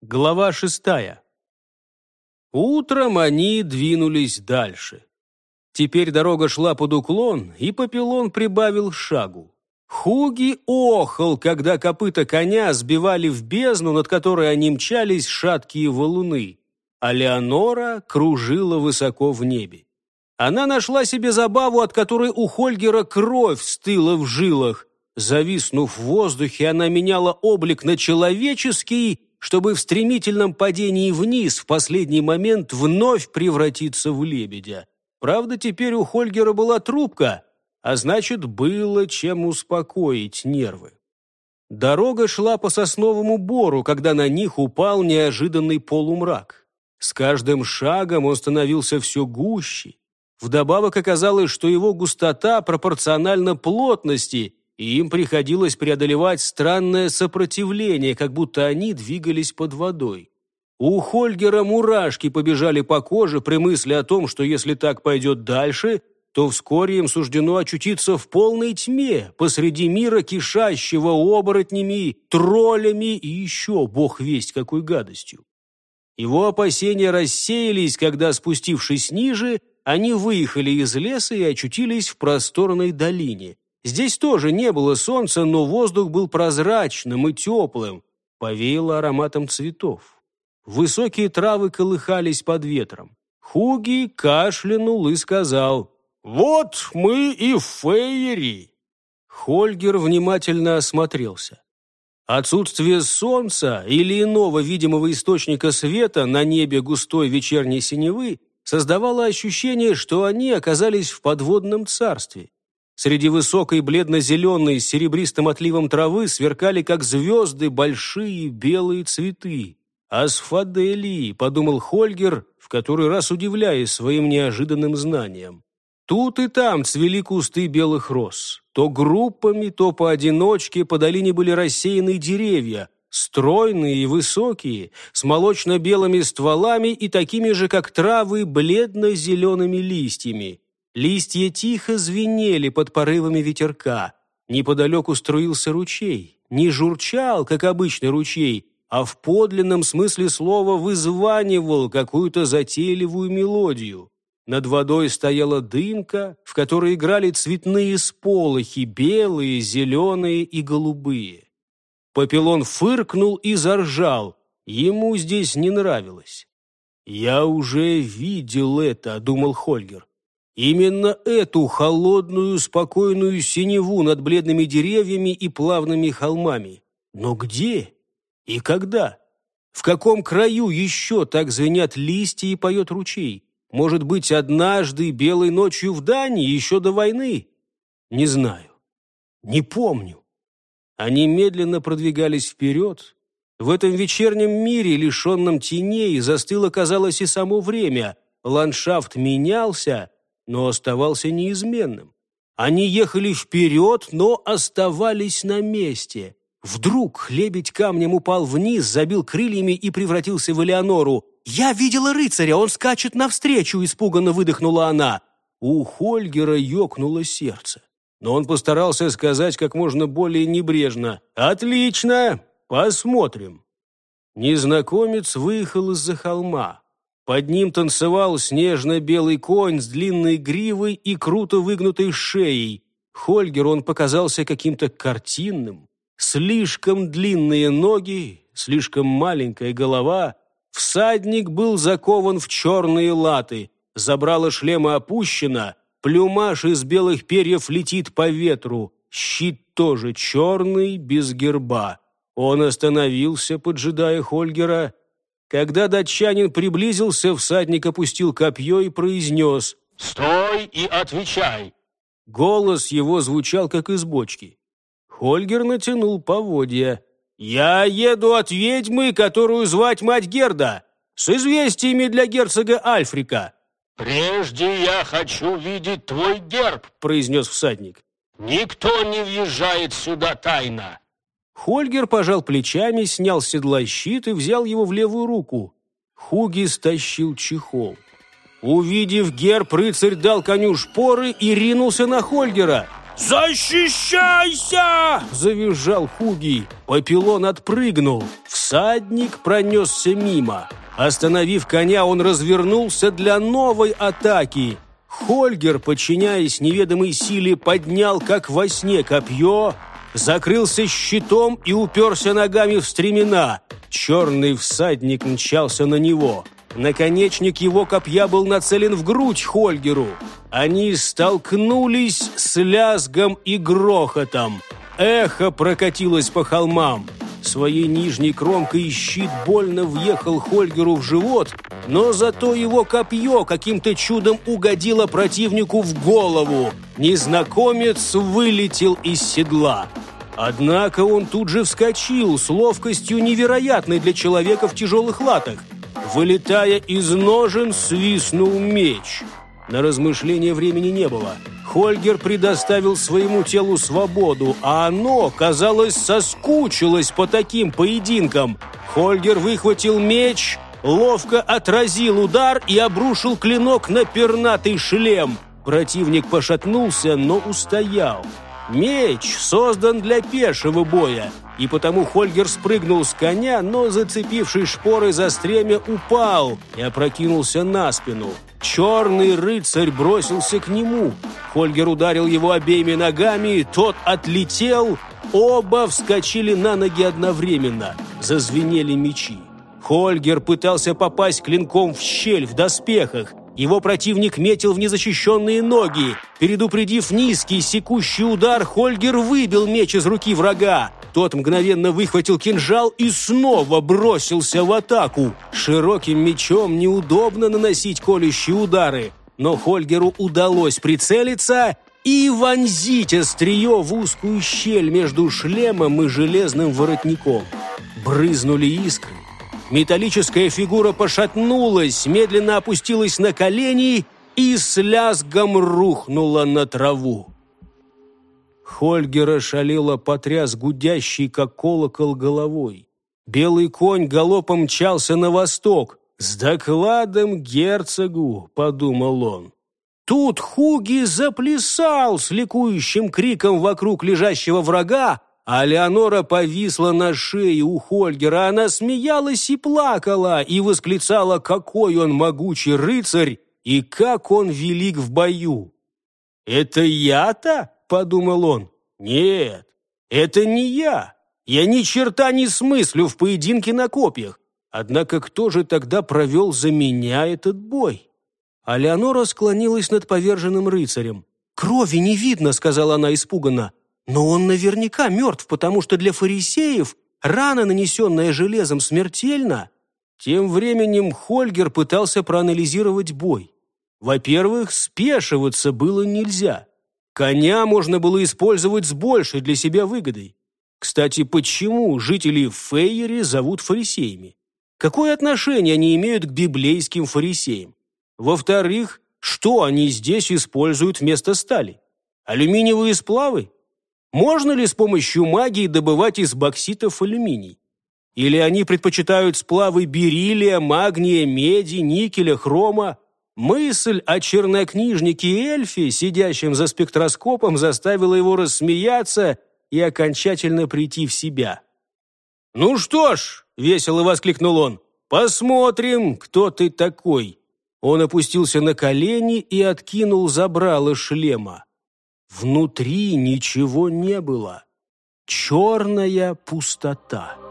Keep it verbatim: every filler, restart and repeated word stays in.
Глава шестая. Утром они двинулись дальше. Теперь дорога шла под уклон, и Папилон прибавил шагу. Хуги охал, когда копыта коня сбивали в бездну, над которой они мчались, шаткие валуны, а Леонора кружила высоко в небе. Она нашла себе забаву, от которой у Хольгера кровь стыла в жилах. Зависнув в воздухе, она меняла облик на человеческий, чтобы в стремительном падении вниз в последний момент вновь превратиться в лебедя. Правда, теперь у Хольгера была трубка, а значит, было чем успокоить нервы. Дорога шла по сосновому бору, когда на них упал неожиданный полумрак. С каждым шагом он становился все гуще. Вдобавок оказалось, что его густота пропорциональна плотности, и им приходилось преодолевать странное сопротивление, как будто они двигались под водой. У Хольгера мурашки побежали по коже при мысли о том, что если так пойдет дальше, то вскоре им суждено очутиться в полной тьме посреди мира, кишащего оборотнями, троллями и еще бог весть какой гадостью. Его опасения рассеялись, когда, спустившись ниже, они выехали из леса и очутились в просторной долине. Здесь тоже не было солнца, но воздух был прозрачным и теплым, повеяло ароматом цветов. Высокие травы колыхались под ветром. Хуги кашлянул и сказал: «Вот мы и в Фейри». Хольгер внимательно осмотрелся. Отсутствие солнца или иного видимого источника света на небе густой вечерней синевы создавало ощущение, что они оказались в подводном царстве. Среди высокой бледно-зеленой с серебристым отливом травы сверкали, как звезды, большие белые цветы. «Асфаделии», — подумал Хольгер, в который раз удивляясь своим неожиданным знаниям. Тут и там цвели кусты белых роз. То группами, то поодиночке по долине были рассеяны деревья, стройные и высокие, с молочно-белыми стволами и такими же, как травы, бледно-зелеными листьями. Листья тихо звенели под порывами ветерка. Неподалеку струился ручей. Не журчал, как обычный ручей, а в подлинном смысле слова вызванивал какую-то затейливую мелодию. Над водой стояла дымка, в которой играли цветные сполохи, белые, зеленые и голубые. Папилон фыркнул и заржал. Ему здесь не нравилось. «Я уже видел это», — думал Хольгер. Именно эту холодную, спокойную синеву над бледными деревьями и плавными холмами. Но где и когда? В каком краю еще так звенят листья и поет ручей? Может быть, однажды белой ночью в Дании, еще до войны? Не знаю. Не помню. Они медленно продвигались вперед. В этом вечернем мире, лишенном теней, застыло, казалось, и само время. Ландшафт менялся, но оставался неизменным. Они ехали вперед, но оставались на месте. Вдруг лебедь камнем упал вниз, забил крыльями и превратился в Элеонору. «Я видела рыцаря, он скачет навстречу!» – испуганно выдохнула она. У Хольгера ёкнуло сердце. Но он постарался сказать как можно более небрежно: «Отлично! Посмотрим!» Незнакомец выехал из-за холма. Под ним танцевал снежно-белый конь с длинной гривой и круто выгнутой шеей. Хольгеру он показался каким-то картинным. Слишком длинные ноги, слишком маленькая голова. Всадник был закован в черные латы. Забрало шлема опущено, плюмаж из белых перьев летит по ветру. Щит тоже черный, без герба. Он остановился, поджидая Хольгера. Когда датчанин приблизился, всадник опустил копье и произнес: «Стой и отвечай!» Голос его звучал, как из бочки. Хольгер натянул поводья. «Я еду от ведьмы, которую звать мать Герда, с известиями для герцога Альфрика». «Прежде я хочу видеть твой герб», — произнес всадник. «Никто не въезжает сюда тайно». Хольгер пожал плечами, снял с седла щит и взял его в левую руку. Хуги стащил чехол. Увидев герб, рыцарь дал коню шпоры и ринулся на Хольгера. «Защищайся!» – завизжал Хуги. Папилон отпрыгнул. Всадник пронесся мимо. Остановив коня, он развернулся для новой атаки. Хольгер, подчиняясь неведомой силе, поднял, как во сне, копье, закрылся щитом и уперся ногами в стремена. Черный всадник мчался на него. Наконечник его копья был нацелен в грудь Хольгеру. Они столкнулись с лязгом и грохотом. Эхо прокатилось по холмам. Своей нижней кромкой щит больно въехал Хольгеру в живот, но зато его копье каким-то чудом угодило противнику в голову. Незнакомец вылетел из седла. Однако он тут же вскочил с ловкостью невероятной для человека в тяжелых латах. Вылетая из ножен, свистнул меч. На размышления времени не было. Хольгер предоставил своему телу свободу, а оно, казалось, соскучилось по таким поединкам. Хольгер выхватил меч, ловко отразил удар и обрушил клинок на пернатый шлем. Противник пошатнулся, но устоял. Меч создан для пешего боя, и потому Хольгер спрыгнул с коня, но, зацепившись шпорой за стремя, упал и опрокинулся на спину. Черный рыцарь бросился к нему. Хольгер ударил его обеими ногами, тот отлетел. Оба вскочили на ноги одновременно. Зазвенели мечи. Хольгер пытался попасть клинком в щель в доспехах. Его противник метил в незащищенные ноги. Предупредив низкий секущий удар, Хольгер выбил меч из руки врага. Тот мгновенно выхватил кинжал и снова бросился в атаку. Широким мечом неудобно наносить колющие удары, но Хольгеру удалось прицелиться и вонзить острие в узкую щель между шлемом и железным воротником. Брызнули искры. Металлическая фигура пошатнулась, медленно опустилась на колени и с лязгом рухнула на траву. Хольгер ошалело потряс гудящий, как колокол, головой. Белый конь галопом мчался на восток. «С докладом герцогу», — подумал он. Тут Хуги заплясал с ликующим криком вокруг лежащего врага, а Леонора повисла на шее у Хольгера. Она смеялась и плакала, и восклицала, какой он могучий рыцарь и как он велик в бою. «Это я-то?» — подумал он. «Нет, это не я. Я ни черта не смыслю в поединке на копьях. Однако кто же тогда провел за меня этот бой?» А Леонора склонилась над поверженным рыцарем. «Крови не видно», — сказала она испуганно. «Но он наверняка мертв, потому что для фарисеев рана, нанесенная железом, смертельна». Тем временем Хольгер пытался проанализировать бой. Во-первых, спешиваться было нельзя. Коня можно было использовать с большей для себя выгодой. Кстати, почему жители Фейери зовут фарисеями? Какое отношение они имеют к библейским фарисеям? Во-вторых, что они здесь используют вместо стали? Алюминиевые сплавы? Можно ли с помощью магии добывать из бокситов алюминий? Или они предпочитают сплавы бериллия, магния, меди, никеля, хрома? Мысль о чернокнижнике-эльфе, сидящем за спектроскопом, заставила его рассмеяться и окончательно прийти в себя. «Ну что ж», — весело воскликнул он, — «посмотрим, кто ты такой». Он опустился на колени и откинул забрало шлема. Внутри ничего не было. Черная пустота.